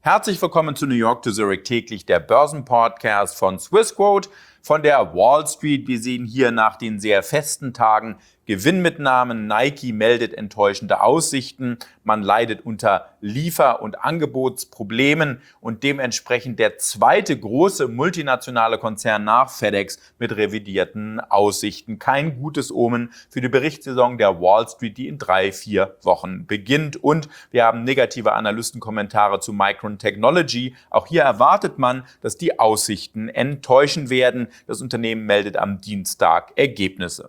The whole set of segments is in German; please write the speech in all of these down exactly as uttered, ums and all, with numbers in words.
Herzlich willkommen zu New York to Zurich täglich, der Börsenpodcast von Swissquote von der Wall Street. Wir sehen hier nach den sehr festen Tagen Gewinnmitnahmen. Nike meldet enttäuschende Aussichten. Man leidet unter Liefer- und Angebotsproblemen und dementsprechend der zweite große multinationale Konzern nach FedEx mit revidierten Aussichten. Kein gutes Omen für die Berichtssaison der Wall Street, die in drei, vier Wochen beginnt. Und wir haben negative Analystenkommentare zu Micron Technology. Auch hier erwartet man, dass die Aussichten enttäuschen werden. Das Unternehmen meldet am Dienstag Ergebnisse.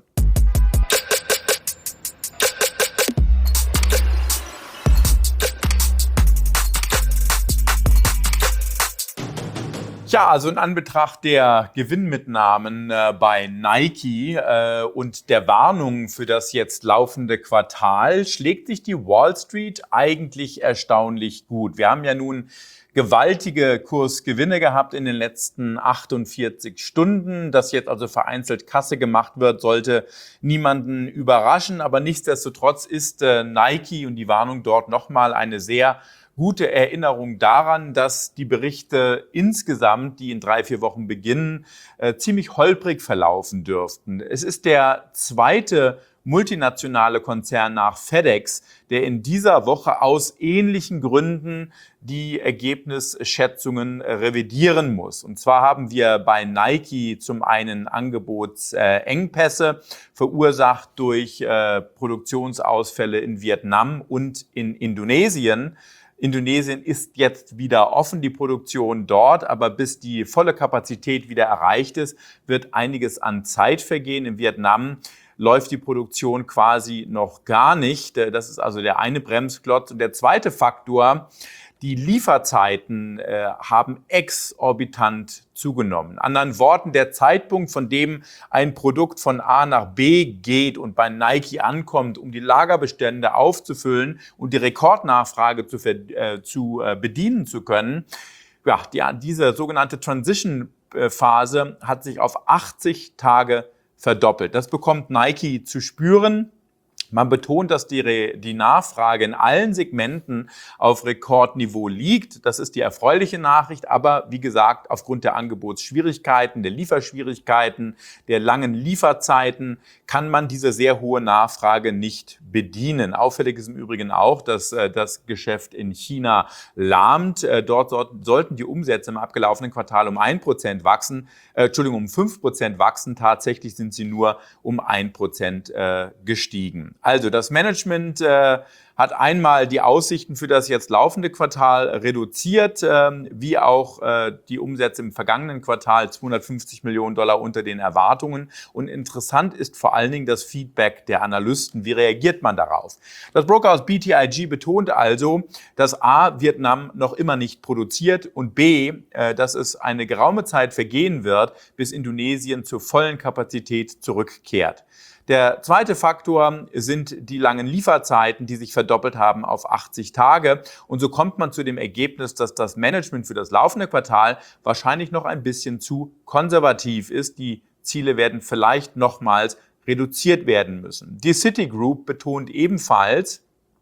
Ja, also in Anbetracht der Gewinnmitnahmen äh, bei Nike äh, und der Warnung für das jetzt laufende Quartal schlägt sich die Wall Street eigentlich erstaunlich gut. Wir haben ja nun gewaltige Kursgewinne gehabt in den letzten achtundvierzig Stunden. Dass jetzt also vereinzelt Kasse gemacht wird, sollte niemanden überraschen. Aber nichtsdestotrotz ist äh, Nike und die Warnung dort nochmal eine sehr gute Erinnerung daran, dass die Berichte insgesamt, die in drei, vier Wochen beginnen, äh, ziemlich holprig verlaufen dürften. Es ist der zweite multinationale Konzern nach FedEx, der in dieser Woche aus ähnlichen Gründen die Ergebnisschätzungen revidieren muss. Und zwar haben wir bei Nike zum einen Angebotsengpässe, verursacht durch äh, Produktionsausfälle in Vietnam und in Indonesien. Indonesien ist jetzt wieder offen, die Produktion dort, aber bis die volle Kapazität wieder erreicht ist, wird einiges an Zeit vergehen. In Vietnam läuft die Produktion quasi noch gar nicht. Das ist also der eine Bremsklotz. Und der zweite Faktor: Die Lieferzeiten äh, haben exorbitant zugenommen. In anderen Worten, der Zeitpunkt, von dem ein Produkt von A nach B geht und bei Nike ankommt, um die Lagerbestände aufzufüllen und die Rekordnachfrage zu, äh, zu äh, bedienen zu können, ja, die, diese sogenannte Transition-Phase hat sich auf achtzig Tage verdoppelt. Das bekommt Nike zu spüren. Man betont, dass die, die Nachfrage in allen Segmenten auf Rekordniveau liegt. Das ist die erfreuliche Nachricht. Aber wie gesagt, aufgrund der Angebotsschwierigkeiten, der Lieferschwierigkeiten, der langen Lieferzeiten kann man diese sehr hohe Nachfrage nicht bedienen. Auffällig ist im Übrigen auch, dass äh, das Geschäft in China lahmt. Äh, dort so, sollten die Umsätze im abgelaufenen Quartal um ein Prozent wachsen, äh, Entschuldigung, um fünf Prozent wachsen. Tatsächlich sind sie nur um ein Prozent äh, gestiegen. Also das Management äh, hat einmal die Aussichten für das jetzt laufende Quartal reduziert, äh, wie auch äh, die Umsätze im vergangenen Quartal zweihundertfünfzig Millionen Dollar unter den Erwartungen. Und interessant ist vor allen Dingen das Feedback der Analysten. Wie reagiert man darauf? Das Brokerhaus B T I G betont also, dass A, Vietnam noch immer nicht produziert und B, äh, dass es eine geraume Zeit vergehen wird, bis Indonesien zur vollen Kapazität zurückkehrt. Der zweite Faktor sind die langen Lieferzeiten, die sich verdoppelt haben auf achtzig Tage. Und so kommt man zu dem Ergebnis, dass das Management für das laufende Quartal wahrscheinlich noch ein bisschen zu konservativ ist. Die Ziele werden vielleicht nochmals reduziert werden müssen. Die Citigroup betont ebenfalls,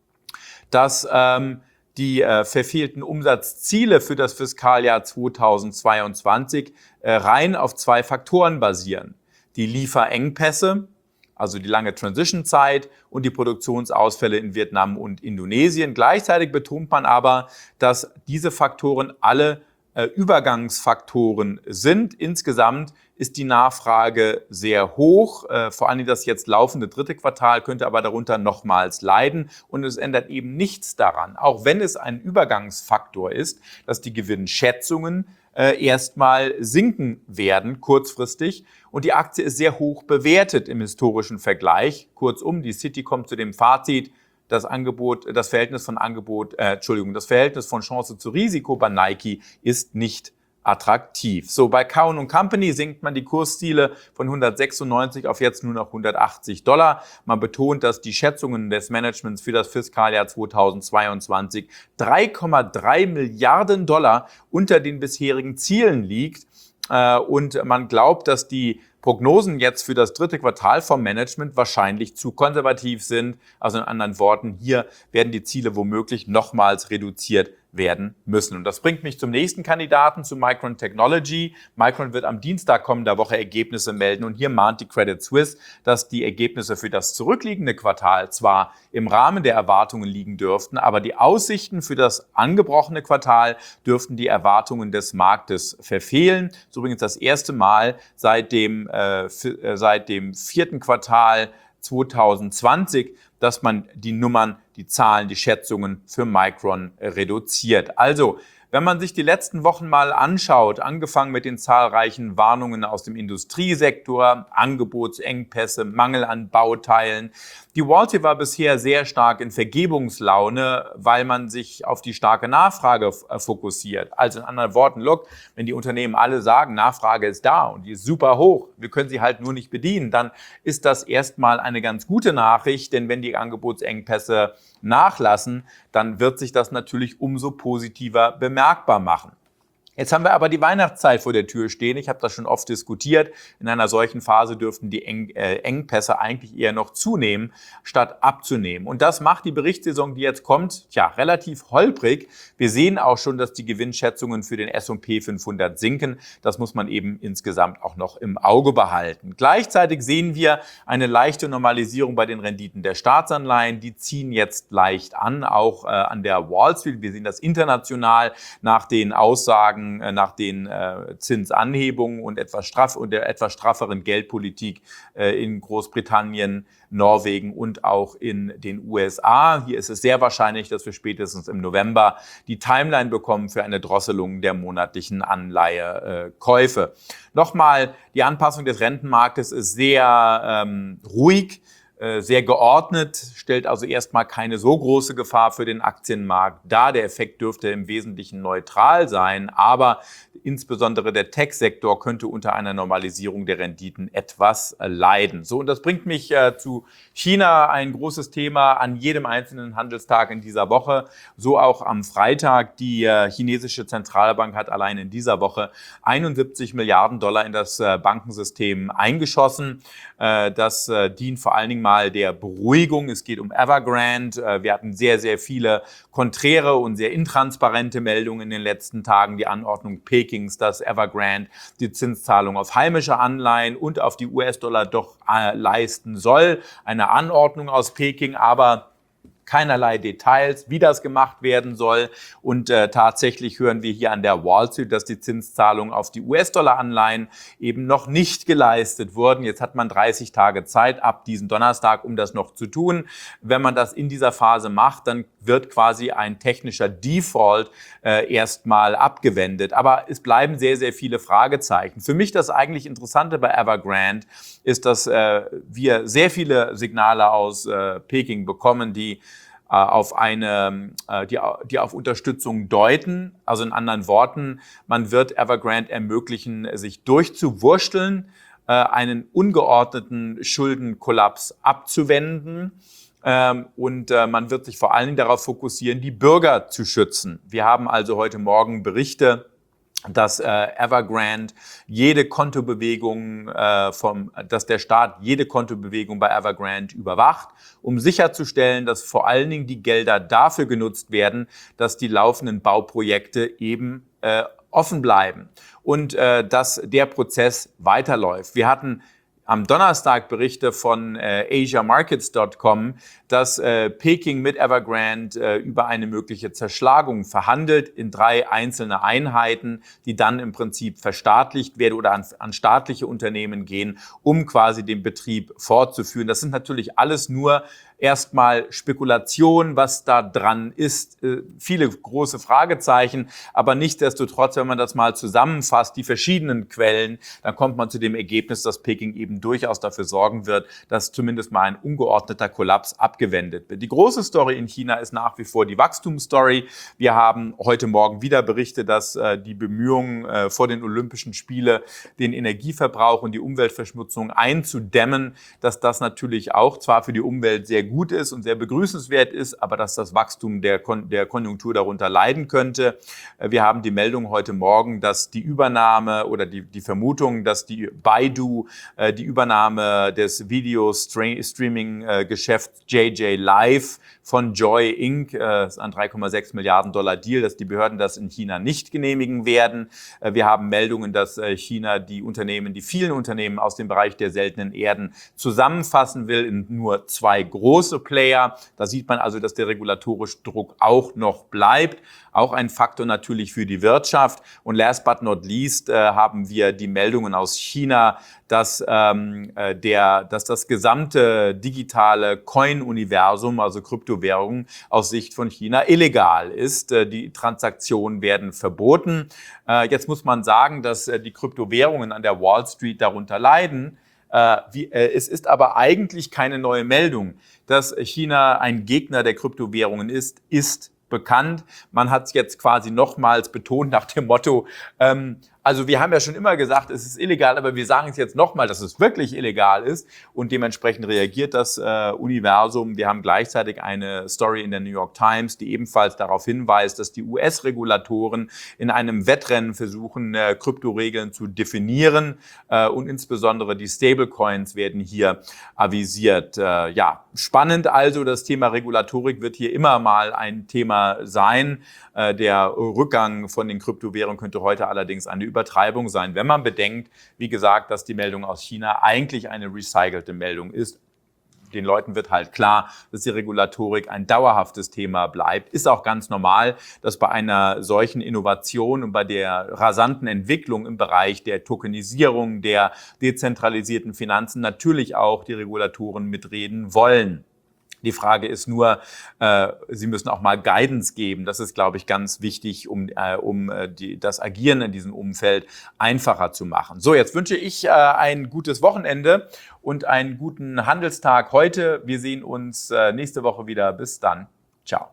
dass ähm, die äh, verfehlten Umsatzziele für das Fiskaljahr zweitausendzweiundzwanzig äh, rein auf zwei Faktoren basieren: die Lieferengpässe, also die lange Transition-Zeit, und die Produktionsausfälle in Vietnam und Indonesien. Gleichzeitig betont man aber, dass diese Faktoren alle äh, Übergangsfaktoren sind. Insgesamt ist die Nachfrage sehr hoch. Äh, vor allem das jetzt laufende dritte Quartal könnte aber darunter nochmals leiden. Und es ändert eben nichts daran, auch wenn es ein Übergangsfaktor ist, dass die Gewinnschätzungen äh, erstmal sinken werden, kurzfristig. Und die Aktie ist sehr hoch bewertet im historischen Vergleich. Kurzum, die Citi kommt zu dem Fazit: Das Angebot, das Verhältnis von Angebot, äh, Entschuldigung, das Verhältnis von Chance zu Risiko bei Nike ist nicht attraktiv. So, bei Cowen und Company sinkt man die Kursziele von hundertsechsundneunzig auf jetzt nur noch hundertachtzig Dollar. Man betont, dass die Schätzungen des Managements für das Fiskaljahr zweitausendzweiundzwanzig drei Komma drei Milliarden Dollar unter den bisherigen Zielen liegt. Und man glaubt, dass die Prognosen jetzt für das dritte Quartal vom Management wahrscheinlich zu konservativ sind. Also in anderen Worten, hier werden die Ziele womöglich nochmals reduziert werden müssen. Und das bringt mich zum nächsten Kandidaten, zu Micron Technology. Micron wird am Dienstag kommender Woche Ergebnisse melden und hier mahnt die Credit Suisse, dass die Ergebnisse für das zurückliegende Quartal zwar im Rahmen der Erwartungen liegen dürften, aber die Aussichten für das angebrochene Quartal dürften die Erwartungen des Marktes verfehlen. Das ist übrigens das erste Mal seit dem, äh, seit dem vierten Quartal zwanzig zwanzig, dass man die Nummern, die Zahlen, die Schätzungen für Micron reduziert. Also, wenn man sich die letzten Wochen mal anschaut, angefangen mit den zahlreichen Warnungen aus dem Industriesektor, Angebotsengpässe, Mangel an Bauteilen. Die Wall Street war bisher sehr stark in Vergebungslaune, weil man sich auf die starke Nachfrage fokussiert. Also in anderen Worten, look, wenn die Unternehmen alle sagen, Nachfrage ist da und die ist super hoch, wir können sie halt nur nicht bedienen, dann ist das erstmal eine ganz gute Nachricht, denn wenn die Angebotsengpässe nachlassen, dann wird sich das natürlich umso positiver bemerkbar machen. Jetzt haben wir aber die Weihnachtszeit vor der Tür stehen. Ich habe das schon oft diskutiert. In einer solchen Phase dürften die Eng, äh, Engpässe eigentlich eher noch zunehmen, statt abzunehmen. Und das macht die Berichtssaison, die jetzt kommt, tja, relativ holprig. Wir sehen auch schon, dass die Gewinnschätzungen für den S und P fünfhundert sinken. Das muss man eben insgesamt auch noch im Auge behalten. Gleichzeitig sehen wir eine leichte Normalisierung bei den Renditen der Staatsanleihen. Die ziehen jetzt leicht an, auch äh, an der Wall Street. Wir sehen das international nach den Aussagen nach den äh, Zinsanhebungen und etwas straff und der etwas strafferen Geldpolitik äh, in Großbritannien, Norwegen und auch in den U S A. Hier ist es sehr wahrscheinlich, dass wir spätestens im November die Timeline bekommen für eine Drosselung der monatlichen Anleihekäufe. Nochmal, die Anpassung des Rentenmarktes ist sehr ähm, ruhig, sehr geordnet, stellt also erstmal keine so große Gefahr für den Aktienmarkt dar. Der Effekt dürfte im Wesentlichen neutral sein, aber insbesondere der Tech-Sektor könnte unter einer Normalisierung der Renditen etwas leiden. So, und das bringt mich äh, zu China, ein großes Thema an jedem einzelnen Handelstag in dieser Woche. So auch am Freitag. Die äh, chinesische Zentralbank hat allein in dieser Woche einundsiebzig Milliarden Dollar in das äh, Bankensystem eingeschossen. Äh, das äh, dient vor allen Dingen mal der Beruhigung. Es geht um Evergrande. Wir hatten sehr, sehr viele konträre und sehr intransparente Meldungen in den letzten Tagen. Die Anordnung Pekings, dass Evergrande die Zinszahlung auf heimische Anleihen und auf die U S-Dollar doch äh, leisten soll. Eine Anordnung aus Peking, aber keinerlei Details, wie das gemacht werden soll. Und äh, tatsächlich hören wir hier an der Wall Street, dass die Zinszahlungen auf die U S-Dollar-Anleihen eben noch nicht geleistet wurden. Jetzt hat man dreißig Tage Zeit ab diesem Donnerstag, um das noch zu tun. Wenn man das in dieser Phase macht, dann wird quasi ein technischer Default äh, erstmal abgewendet. Aber es bleiben sehr, sehr viele Fragezeichen. Für mich das eigentlich Interessante bei Evergrande ist, dass äh, wir sehr viele Signale aus äh, Peking bekommen, die auf eine, die, die auf Unterstützung deuten. Also in anderen Worten, man wird Evergrande ermöglichen, sich durchzuwursteln, einen ungeordneten Schuldenkollaps abzuwenden. Und man wird sich vor allen Dingen darauf fokussieren, die Bürger zu schützen. Wir haben also heute Morgen Berichte, dass äh, Evergrande jede Kontobewegung äh, vom, dass der Staat jede Kontobewegung bei Evergrande überwacht, um sicherzustellen, dass vor allen Dingen die Gelder dafür genutzt werden, dass die laufenden Bauprojekte eben äh, offen bleiben und äh, dass der Prozess weiterläuft. Wir hatten am Donnerstag Berichte von äh, Asia Markets Punkt com, dass äh, Peking mit Evergrande äh, über eine mögliche Zerschlagung verhandelt in drei einzelne Einheiten, die dann im Prinzip verstaatlicht werden oder an, an staatliche Unternehmen gehen, um quasi den Betrieb fortzuführen. Das sind natürlich alles nur erstmal Spekulation, was da dran ist, äh, viele große Fragezeichen, aber nichtsdestotrotz, wenn man das mal zusammenfasst, die verschiedenen Quellen, dann kommt man zu dem Ergebnis, dass Peking eben durchaus dafür sorgen wird, dass zumindest mal ein ungeordneter Kollaps abgewendet wird. Die große Story in China ist nach wie vor die Wachstumsstory. Wir haben heute Morgen wieder Berichte, dass äh, die Bemühungen äh, vor den Olympischen Spielen, den Energieverbrauch und die Umweltverschmutzung einzudämmen, dass das natürlich auch zwar für die Umwelt sehr gut gut ist und sehr begrüßenswert ist, aber dass das Wachstum der, Kon der Konjunktur darunter leiden könnte. Wir haben die Meldung heute Morgen, dass die Übernahme oder die, die Vermutung, dass die Baidu äh, die Übernahme des Video-Streaming-Geschäfts J J Live von Joy Incorporated, äh, ist ein drei Komma sechs Milliarden Dollar Deal, dass die Behörden das in China nicht genehmigen werden. Äh, wir haben Meldungen, dass äh, China die Unternehmen, die vielen Unternehmen aus dem Bereich der seltenen Erden zusammenfassen will in nur zwei große Player. Da sieht man also, dass der regulatorische Druck auch noch bleibt. Auch ein Faktor natürlich für die Wirtschaft. Und last but not least äh, haben wir die Meldungen aus China, dass, ähm, äh, der, dass das gesamte digitale Coin-Universum, also Kryptowährungen, aus Sicht von China illegal ist. Äh, die Transaktionen werden verboten. Äh, jetzt muss man sagen, dass äh, die Kryptowährungen an der Wall Street darunter leiden. Äh, wie, äh, es ist aber eigentlich keine neue Meldung. Dass China ein Gegner der Kryptowährungen ist, ist bekannt. Man hat es jetzt quasi nochmals betont nach dem Motto, ähm, also wir haben ja schon immer gesagt, es ist illegal, aber wir sagen es jetzt nochmal, dass es wirklich illegal ist und dementsprechend reagiert das äh, Universum. Wir haben gleichzeitig eine Story in der New York Times, die ebenfalls darauf hinweist, dass die U S-Regulatoren in einem Wettrennen versuchen, äh, Kryptoregeln zu definieren äh, und insbesondere die Stablecoins werden hier avisiert. Äh, ja, spannend also, das Thema Regulatorik wird hier immer mal ein Thema sein. Äh, der Rückgang von den Kryptowährungen könnte heute allerdings eine Übertreibung sein, wenn man bedenkt, wie gesagt, dass die Meldung aus China eigentlich eine recycelte Meldung ist. Den Leuten wird halt klar, dass die Regulatorik ein dauerhaftes Thema bleibt. Ist auch ganz normal, dass bei einer solchen Innovation und bei der rasanten Entwicklung im Bereich der Tokenisierung, der dezentralisierten Finanzen natürlich auch die Regulatoren mitreden wollen. Die Frage ist nur, äh, sie müssen auch mal Guidance geben. Das ist, glaube ich, ganz wichtig, um, äh, um äh, die, das Agieren in diesem Umfeld einfacher zu machen. So, jetzt wünsche ich äh, ein gutes Wochenende und einen guten Handelstag heute. Wir sehen uns äh, nächste Woche wieder. Bis dann. Ciao.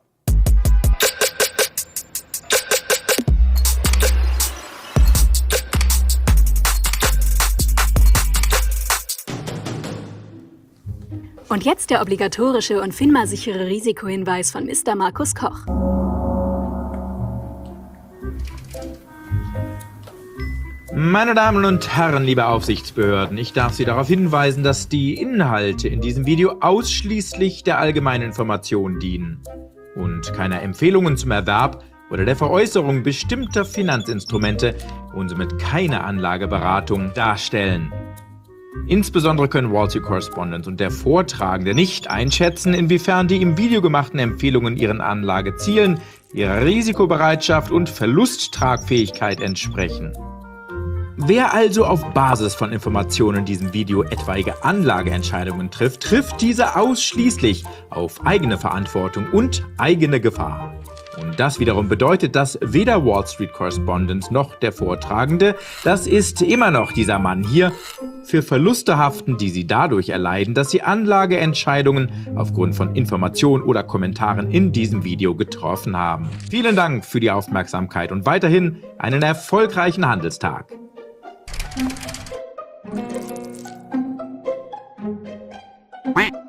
Und jetzt der obligatorische und FINMA-sichere Risikohinweis von Mister Markus Koch. Meine Damen und Herren, liebe Aufsichtsbehörden, ich darf Sie darauf hinweisen, dass die Inhalte in diesem Video ausschließlich der allgemeinen Information dienen und keine Empfehlungen zum Erwerb oder der Veräußerung bestimmter Finanzinstrumente und somit keine Anlageberatung darstellen. Insbesondere können Wall Street Correspondent und der Vortragende nicht einschätzen, inwiefern die im Video gemachten Empfehlungen ihren Anlagezielen, ihrer Risikobereitschaft und Verlusttragfähigkeit entsprechen. Wer also auf Basis von Informationen in diesem Video etwaige Anlageentscheidungen trifft, trifft diese ausschließlich auf eigene Verantwortung und eigene Gefahr. Und das wiederum bedeutet, dass weder Wall Street Correspondent noch der Vortragende, das ist immer noch dieser Mann hier, für Verluste haften, die sie dadurch erleiden, dass sie Anlageentscheidungen aufgrund von Informationen oder Kommentaren in diesem Video getroffen haben. Vielen Dank für die Aufmerksamkeit und weiterhin einen erfolgreichen Handelstag. Quack.